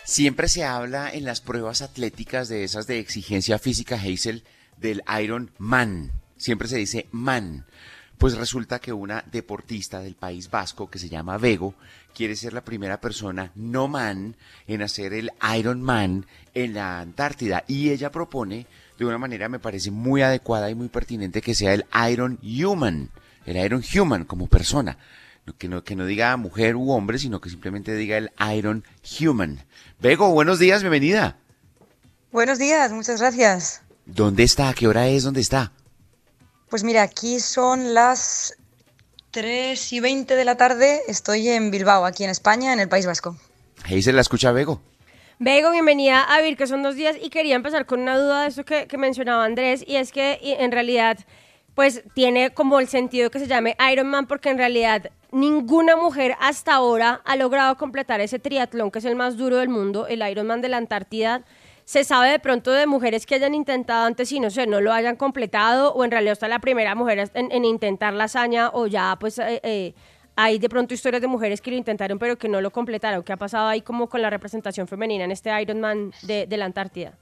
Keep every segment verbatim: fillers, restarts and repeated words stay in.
Siempre se habla en las pruebas atléticas de esas de exigencia física, Hazel, del Iron Man. Siempre se dice man. Pues resulta que una deportista del País Vasco que se llama Bego quiere ser la primera persona no man en hacer el Iron Man en la Antártida. Y ella propone, de una manera me parece muy adecuada y muy pertinente, que sea el Iron Human, el Iron Human como persona. Que no, que no diga mujer u hombre, sino que simplemente diga el Iron Human. Bego, buenos días, bienvenida. Buenos días, muchas gracias. ¿Dónde está? ¿A qué hora es? ¿Dónde está? Pues mira, aquí son las tres y veinte de la tarde, estoy en Bilbao, aquí en España, en el País Vasco. Hazel, ¿la escucha Bego? Bego, bienvenida a Vir, que son dos días, y quería empezar con una duda de eso que, que mencionaba Andrés, y es que y en realidad, pues tiene como el sentido que se llame Iron Man, porque en realidad ninguna mujer hasta ahora ha logrado completar ese triatlón, que es el más duro del mundo, el Ironman de la Antártida. ¿Se sabe de pronto de mujeres que hayan intentado antes y no sé, no lo hayan completado, o en realidad está la primera mujer en, en intentar la hazaña, o ya pues eh, eh, hay de pronto historias de mujeres que lo intentaron pero que no lo completaron? ¿Qué ha pasado ahí como con la representación femenina en este Ironman de, de la Antártida?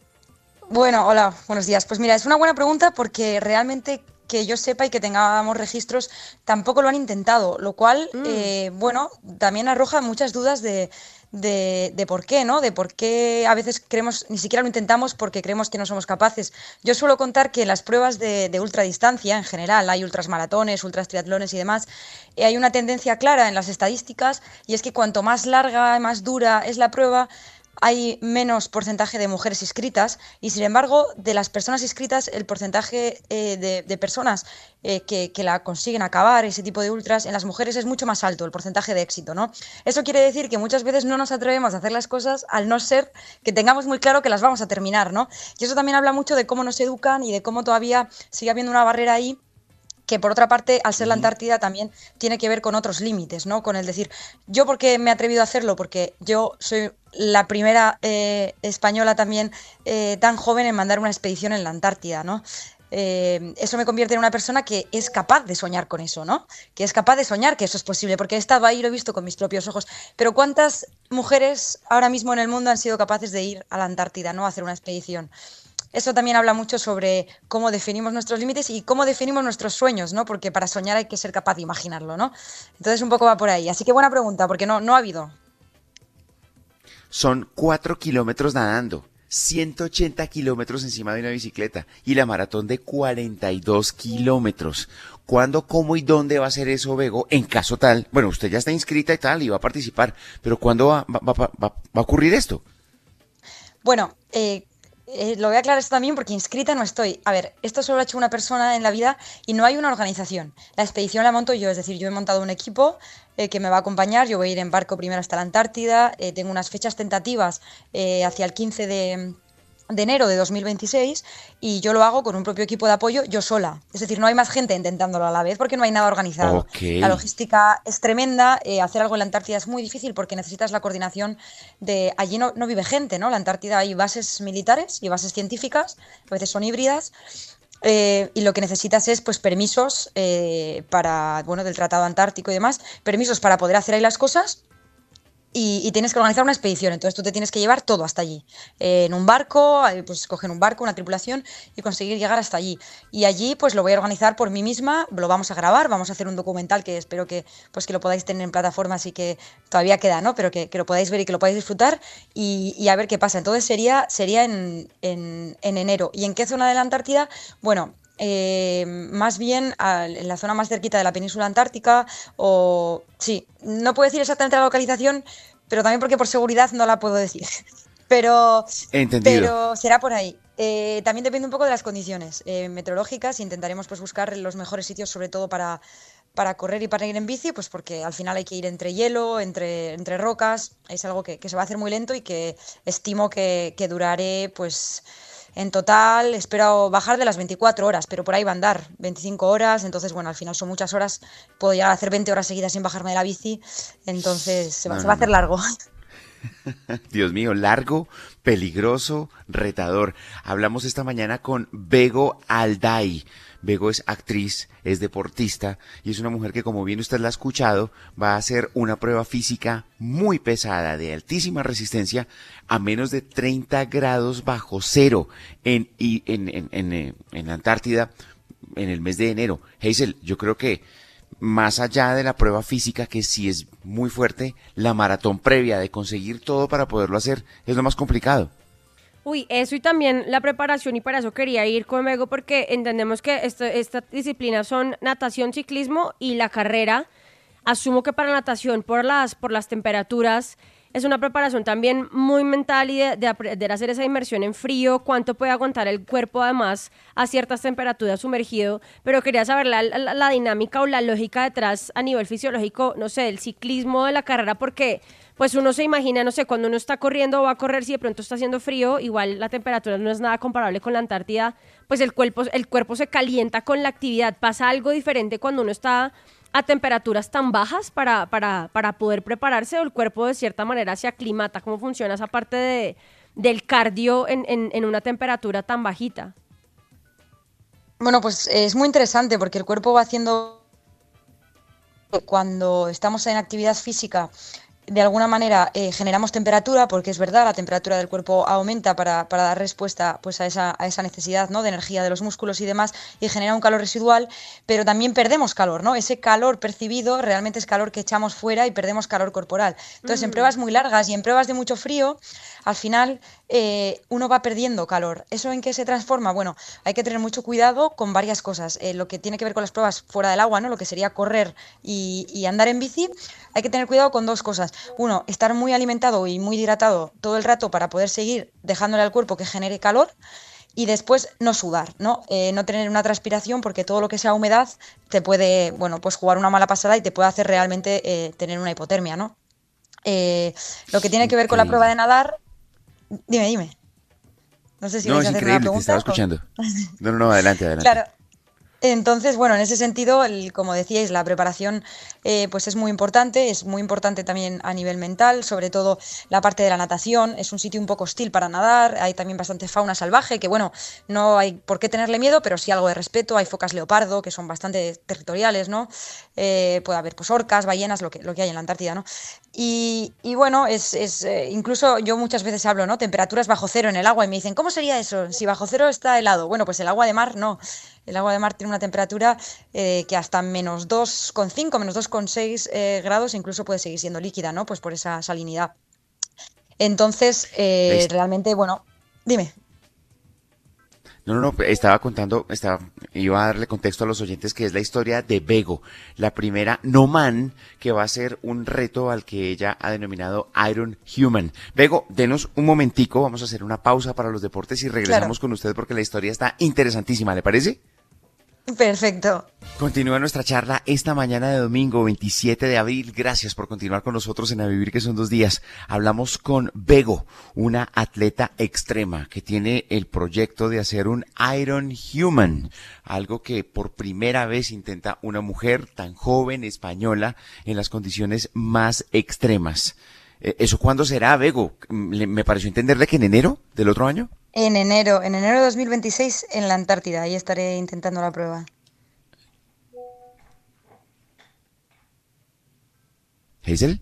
Bueno, hola, buenos días. Pues mira, es una buena pregunta porque realmente que yo sepa y que tengamos registros tampoco lo han intentado, lo cual, mm. eh, bueno, también arroja muchas dudas de... De, de por qué, ¿no? De por qué a veces creemos, ni siquiera lo intentamos porque creemos que no somos capaces. Yo suelo contar que en las pruebas de, de ultradistancia, en general, hay ultrasmaratones, ultrastriatlones y demás, eh, hay una tendencia clara en las estadísticas, y es que cuanto más larga, más dura es la prueba, hay menos porcentaje de mujeres inscritas, y sin embargo, de las personas inscritas, el porcentaje eh, de, de personas eh, que, que la consiguen acabar, ese tipo de ultras, en las mujeres es mucho más alto el porcentaje de éxito, ¿no? Eso quiere decir que muchas veces no nos atrevemos a hacer las cosas al no ser que tengamos muy claro que las vamos a terminar, ¿no? Y eso también habla mucho de cómo nos educan y de cómo todavía sigue habiendo una barrera ahí, que por otra parte, al ser la Antártida, también tiene que ver con otros límites, ¿no? Con el decir, ¿yo por qué me he atrevido a hacerlo? Porque yo soy la primera eh, española también eh, tan joven en mandar una expedición en la Antártida, ¿no? Eh, eso me convierte en una persona que es capaz de soñar con eso, ¿no? Que es capaz de soñar que eso es posible, porque he estado ahí y lo he visto con mis propios ojos. Pero ¿cuántas mujeres ahora mismo en el mundo han sido capaces de ir a la Antártida, ¿no? A hacer una expedición? Eso también habla mucho sobre cómo definimos nuestros límites y cómo definimos nuestros sueños, ¿no? Porque para soñar hay que ser capaz de imaginarlo, ¿no? Entonces un poco va por ahí. Así que buena pregunta, porque no, no ha habido. Son cuatro kilómetros nadando, ciento ochenta kilómetros encima de una bicicleta y la maratón de cuarenta y dos kilómetros. ¿Cuándo, cómo y dónde va a ser eso, Bego? En caso tal, bueno, usted ya está inscrita y tal y va a participar, pero ¿cuándo va, va, va, va, va a ocurrir esto? Bueno, eh... Eh, lo voy a aclarar esto también porque inscrita no estoy. A ver, esto solo lo ha hecho una persona en la vida y no hay una organización. La expedición la monto yo, es decir, yo he montado un equipo eh, que me va a acompañar. Yo voy a ir en barco primero hasta la Antártida. Eh, tengo unas fechas tentativas eh, hacia el quince de enero de dos mil veintiséis, y yo lo hago con un propio equipo de apoyo, yo sola. Es decir, no hay más gente intentándolo a la vez porque no hay nada organizado. Okay. La logística es tremenda, eh, hacer algo en la Antártida es muy difícil porque necesitas la coordinación de... Allí no, no vive gente, ¿no? La Antártida hay bases militares y bases científicas, a veces son híbridas, eh, y lo que necesitas es pues permisos eh, para, bueno, del Tratado Antártico y demás, permisos para poder hacer ahí las cosas. Y, y tienes que organizar una expedición, entonces tú te tienes que llevar todo hasta allí, eh, en un barco, eh, pues coger un barco, una tripulación y conseguir llegar hasta allí. Y allí pues lo voy a organizar por mí misma, lo vamos a grabar, vamos a hacer un documental que espero que, pues, que lo podáis tener en plataformas y que todavía queda, ¿no? Pero que, que lo podáis ver y que lo podáis disfrutar y, y a ver qué pasa. Entonces sería, sería en, en, en enero. ¿Y en qué zona de la Antártida? Bueno... Eh, más bien a, en la zona más cerquita de la península antártica, o sí, no puedo decir exactamente la localización, pero también porque por seguridad no la puedo decir, pero, pero será por ahí. Eh, también depende un poco de las condiciones eh, meteorológicas. Intentaremos pues buscar los mejores sitios, sobre todo para, para correr y para ir en bici, pues porque al final hay que ir entre hielo, entre, entre rocas. Es algo que, que se va a hacer muy lento y que estimo que, que duraré pues... En total espero bajar de las veinticuatro horas, pero por ahí va a andar, veinticinco horas, entonces bueno, al final son muchas horas, puedo llegar a hacer veinte horas seguidas sin bajarme de la bici, entonces se va, no, se va a hacer largo. Dios mío, largo, peligroso, retador. Hablamos esta mañana con Bego Alday. Bego es actriz, es deportista y es una mujer que, como bien usted la ha escuchado, va a hacer una prueba física muy pesada, de altísima resistencia, a menos de treinta grados bajo cero en, y en, en, en, eh, en la Antártida en el mes de enero. Hazel, yo creo que más allá de la prueba física, que sí es muy fuerte, la maratón previa de conseguir todo para poderlo hacer es lo más complicado. Uy, eso y también la preparación, y para eso quería ir con Mego, porque entendemos que esto, esta disciplina son natación, ciclismo y la carrera. Asumo que para natación, por las, por las temperaturas, es una preparación también muy mental y de, de aprender a hacer esa inmersión en frío, cuánto puede aguantar el cuerpo además a ciertas temperaturas sumergido, pero quería saber la, la, la dinámica o la lógica detrás a nivel fisiológico, no sé, del ciclismo, de la carrera, porque pues uno se imagina, no sé, cuando uno está corriendo o va a correr, si de pronto está haciendo frío, igual la temperatura no es nada comparable con la Antártida, pues el cuerpo, el cuerpo se calienta con la actividad. ¿Pasa algo diferente cuando uno está a temperaturas tan bajas para, para, para poder prepararse, o el cuerpo de cierta manera se aclimata? ¿Cómo funciona esa parte de, del cardio en, en, en una temperatura tan bajita? Bueno, pues es muy interesante porque el cuerpo va haciendo, cuando estamos en actividad física, de alguna manera eh, generamos temperatura, porque es verdad, la temperatura del cuerpo aumenta para, para dar respuesta pues a esa, a esa necesidad, ¿no?, de energía de los músculos y demás, y genera un calor residual, pero también perdemos calor, ¿no? Ese calor percibido realmente es calor que echamos fuera y perdemos calor corporal. Entonces, mm. en pruebas muy largas y en pruebas de mucho frío, al final eh, uno va perdiendo calor. ¿Eso en qué se transforma? Bueno, hay que tener mucho cuidado con varias cosas. Eh, lo que tiene que ver con las pruebas fuera del agua, ¿no?, lo que sería correr y, y andar en bici, hay que tener cuidado con dos cosas. Uno, estar muy alimentado y muy hidratado todo el rato para poder seguir dejándole al cuerpo que genere calor, y después no sudar, ¿no? Eh, no tener una transpiración, porque todo lo que sea humedad te puede, bueno, pues jugar una mala pasada y te puede hacer realmente eh, tener una hipotermia, ¿no? Eh, lo que tiene que ver con la prueba de nadar, dime, dime. No sé si no, vais es a hacer increíble, una pregunta. Te estaba escuchando. No, no, no, adelante, adelante. Claro. Entonces, bueno, en ese sentido, el, como decíais, la preparación eh, pues es muy importante, es muy importante también a nivel mental, sobre todo la parte de la natación. Es un sitio un poco hostil para nadar, hay también bastante fauna salvaje, que bueno, no hay por qué tenerle miedo, pero sí algo de respeto. Hay focas leopardo, que son bastante territoriales, ¿no? Eh, puede haber pues orcas, ballenas, lo que, lo que hay en la Antártida, ¿no? Y, y bueno, es, es eh, incluso yo muchas veces hablo, ¿no?, temperaturas bajo cero en el agua, y me dicen, ¿cómo sería eso? Si bajo cero está helado. Bueno, pues el agua de mar no. El agua de mar tiene una temperatura eh, que hasta menos dos coma cinco, menos dos coma seis eh, grados incluso puede seguir siendo líquida, ¿no? Pues por esa salinidad. Entonces, eh, realmente, bueno, dime. No, no, no, estaba contando, estaba, iba a darle contexto a los oyentes que es la historia de Bego, la primera no man que va a ser un reto al que ella ha denominado Iron Human. Bego, denos un momentico, vamos a hacer una pausa para los deportes y regresamos claro. con usted, porque la historia está interesantísima, ¿le parece? Perfecto. Continúa nuestra charla esta mañana de domingo veintisiete de abril. Gracias por continuar con nosotros en A Vivir, que son dos días. Hablamos con Bego, una atleta extrema que tiene el proyecto de hacer un Iron Human, algo que por primera vez intenta una mujer tan joven, española, en las condiciones más extremas. ¿Eso cuándo será, Bego? Me pareció entenderle que en enero del otro año. En enero, en enero de dos mil veintiséis en la Antártida, ahí estaré intentando la prueba. ¿Hazel?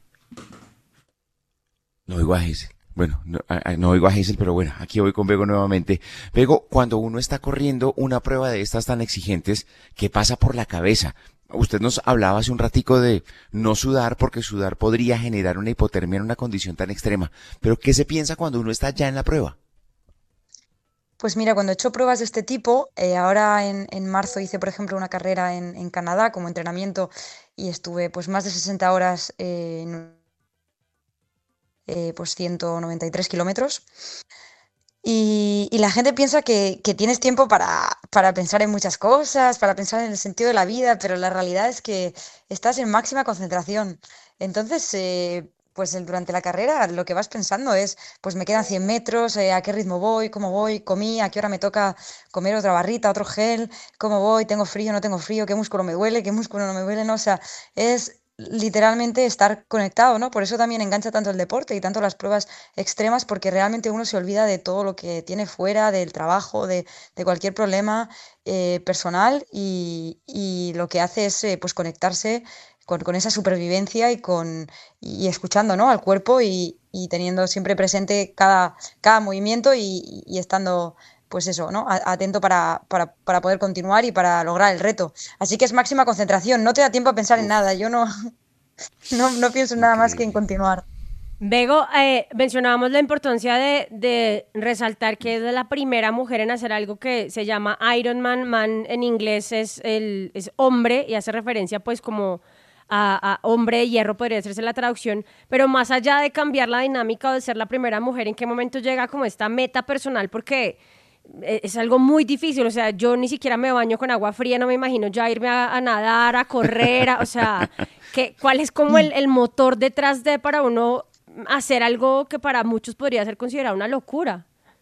No oigo a Hazel. Bueno, no, no oigo a Hazel, pero bueno, aquí voy con Bego nuevamente. Bego, cuando uno está corriendo una prueba de estas tan exigentes, ¿qué pasa por la cabeza? Usted nos hablaba hace un ratico de no sudar, porque sudar podría generar una hipotermia en una condición tan extrema. Pero ¿qué se piensa cuando uno está ya en la prueba? Pues mira, cuando he hecho pruebas de este tipo, eh, ahora en, en marzo hice, por ejemplo, una carrera en, en Canadá como entrenamiento, y estuve pues más de sesenta horas eh, en eh, pues ciento noventa y tres kilómetros. Y, y la gente piensa que, que tienes tiempo para, para pensar en muchas cosas, para pensar en el sentido de la vida, pero la realidad es que estás en máxima concentración. Entonces, eh, pues el- durante la carrera lo que vas pensando es, pues me quedan cien metros, eh, a qué ritmo voy, cómo voy, comí, a qué hora me toca comer otra barrita, otro gel, cómo voy, tengo frío, no tengo frío, qué músculo me duele, qué músculo no me duele, no, o sea, es literalmente estar conectado, ¿no? Por eso también engancha tanto el deporte y tanto las pruebas extremas, porque realmente uno se olvida de todo lo que tiene fuera, del trabajo, de, de cualquier problema eh, personal y, y lo que hace es eh, pues conectarse con, con esa supervivencia y con y escuchando, ¿no? Al cuerpo y, y teniendo siempre presente cada, cada movimiento y, y estando pues eso, ¿no? A- Atento para, para, para poder continuar y para lograr el reto. Así que es máxima concentración, no te da tiempo a pensar en nada. Uf, Yo no, no, no pienso en nada más que en increíble. continuar. Bego, eh, mencionábamos la importancia de, de resaltar que es la primera mujer en hacer algo que se llama Iron Man. Man en inglés es, el, es hombre y hace referencia pues como a, a hombre de hierro, podría hacerse la traducción, pero más allá de cambiar la dinámica o de ser la primera mujer, ¿en qué momento llega como esta meta personal? Porque eh, es algo muy difícil, o sea, yo ni siquiera me baño con agua fría, no me imagino ya irme a, a nadar, a correr, a- o sea, ¿qué, ¿cuál es como el, el motor detrás de para uno hacer algo que para muchos podría ser considerado una locura?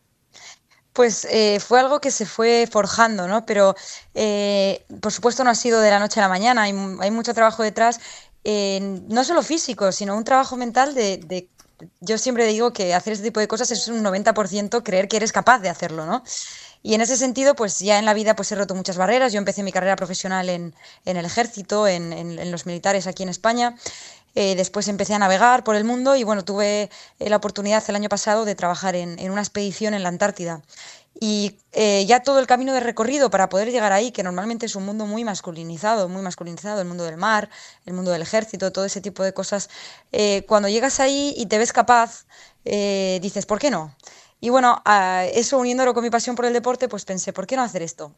Pues eh, fue algo que se fue forjando, ¿no? Pero eh, por supuesto no ha sido de la noche a la mañana, hay, mu- hay mucho trabajo detrás, eh, no solo físico, sino un trabajo mental de, de- Yo siempre digo que hacer este tipo de cosas es un noventa por ciento creer que eres capaz de hacerlo, ¿no? Y en ese sentido, pues ya en la vida pues he roto muchas barreras. Yo empecé mi carrera profesional en, en el ejército, en, en- en los militares aquí en España. Eh, después empecé a navegar por el mundo y bueno, tuve eh, la oportunidad el año pasado de trabajar en, en una expedición en la Antártida. Y eh, ya todo el camino de recorrido para poder llegar ahí, que normalmente es un mundo muy masculinizado, muy masculinizado, el mundo del mar, el mundo del ejército, todo ese tipo de cosas, eh, cuando llegas ahí y te ves capaz, eh, dices, ¿por qué no? Y bueno, a eso uniéndolo con mi pasión por el deporte, pues pensé, ¿por qué no hacer esto?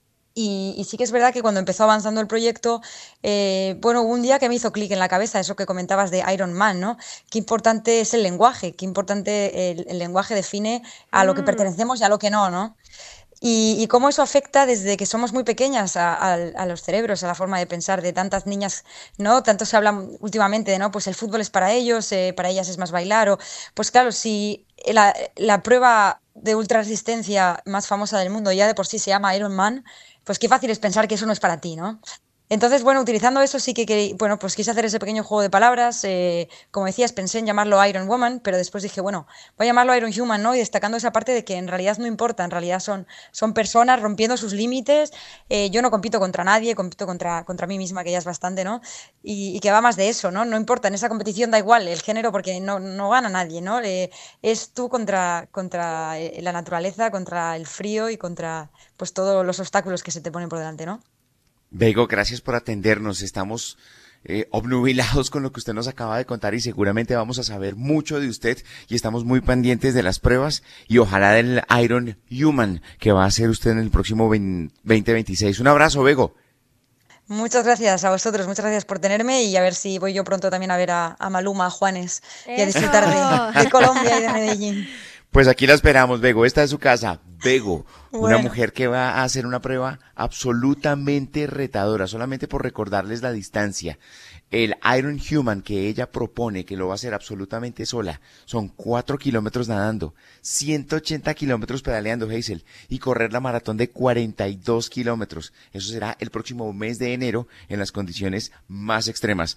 Y, y sí que es verdad que cuando empezó avanzando el proyecto, eh, bueno, hubo un día que me hizo clic en la cabeza eso que comentabas de Iron Man, ¿no? Qué importante es el lenguaje, qué importante el, el lenguaje define a lo que Mm. pertenecemos y a lo que no, ¿no? Y, y cómo eso afecta desde que somos muy pequeñas a, a- a los cerebros, a la forma de pensar de tantas niñas, ¿no? Tanto se habla últimamente de, ¿no? Pues el fútbol es para ellos, eh, para ellas es más bailar, o pues claro, si la, la prueba de ultrarresistencia más famosa del mundo ya de por sí se llama Iron Man, pues qué fácil es pensar que eso no es para ti, ¿no? Entonces, bueno, utilizando eso sí que, querí- bueno, pues quise hacer ese pequeño juego de palabras. Eh, como decías, pensé en llamarlo Iron Woman, pero después dije, bueno, voy a llamarlo Iron Human, ¿no? Y destacando esa parte de que en realidad no importa, en realidad son, son personas rompiendo sus límites. Eh, yo no compito contra nadie, compito contra, contra mí misma, que ya es bastante, ¿no? Y, y que va más de eso, ¿no? No importa, en esa competición da igual el género porque no, no gana nadie, ¿no? Eh, es tú contra, contra eh, la naturaleza, contra el frío y contra pues todos los obstáculos que se te ponen por delante, ¿no? Bego, gracias por atendernos. Estamos eh, obnubilados con lo que usted nos acaba de contar y seguramente vamos a saber mucho de usted y estamos muy pendientes de las pruebas y ojalá del Iron Human que va a hacer usted en el próximo veinte veintiséis. Un abrazo, Bego. Muchas gracias a vosotros, muchas gracias por tenerme y a ver si voy yo pronto también a ver a, a Maluma, a Juanes y a disfrutar de, Eso. de Colombia y de Medellín. Pues aquí la esperamos, Bego. Esta es su casa. Bego, una Bueno, mujer que va a hacer una prueba absolutamente retadora, solamente por recordarles la distancia. El Iron Human que ella propone, que lo va a hacer absolutamente sola, son cuatro kilómetros nadando, ciento ochenta kilómetros pedaleando, Hazel, y correr la maratón de cuarenta y dos kilómetros. Eso será el próximo mes de enero en las condiciones más extremas.